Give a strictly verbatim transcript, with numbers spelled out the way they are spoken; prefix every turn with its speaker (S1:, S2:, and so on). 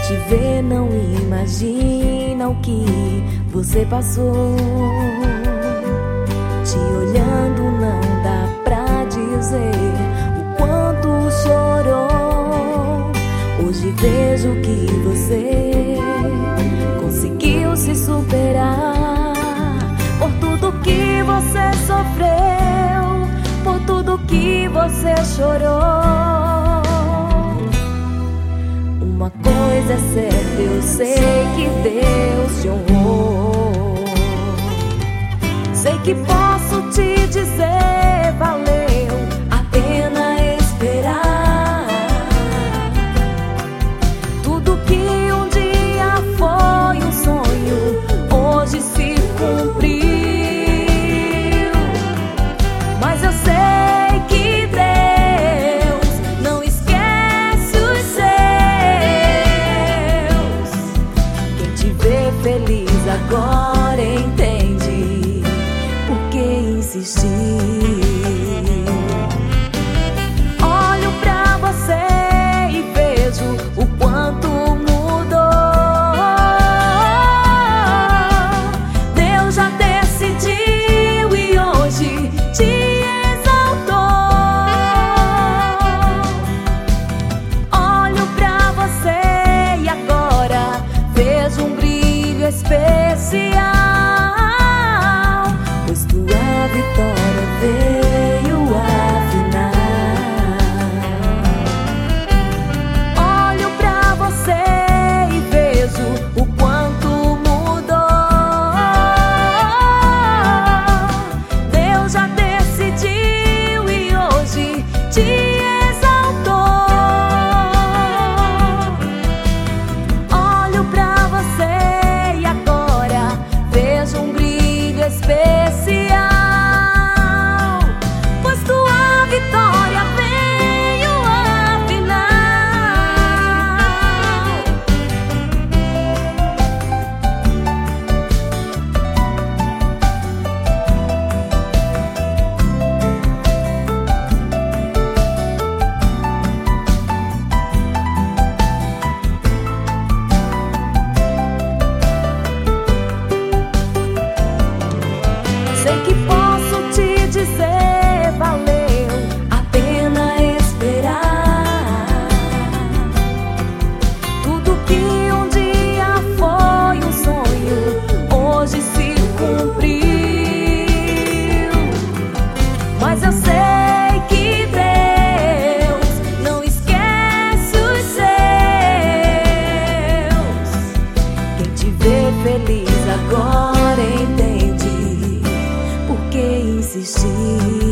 S1: te vê não imagina o que você passou. Te olhando não dá pra dizer o quanto chorou. Hoje vejo que você conseguiu se superar. Por tudo que você sofreu, por tudo que você chorou. Uma coisa é certa, eu sei que Deus te honrou. Sei que posso te dizer, valeu a pena esperar. Tudo que um dia foi um sonho, hoje se cumpriu. Mas eu sei que Deus não esquece os seus. Quem te vê feliz agora entende por que insistir. Olho pra você e vejo o quanto mudou. Deus já decidiu e hoje te exaltou. Olho pra você e agora vejo um brilho especial. A vitória veio afinal. Olho pra você e vejo o quanto mudou. Deus já decidiu e hoje te exaltou. Olho pra você e agora vejo um brilho especial. Sei que posso te dizer, valeu a pena esperar. Tudo que um dia foi um sonho, hoje se cumpriu. Mas eu sei que Deus não esquece os seus. Quem te vê feliz agora entende por que insistir.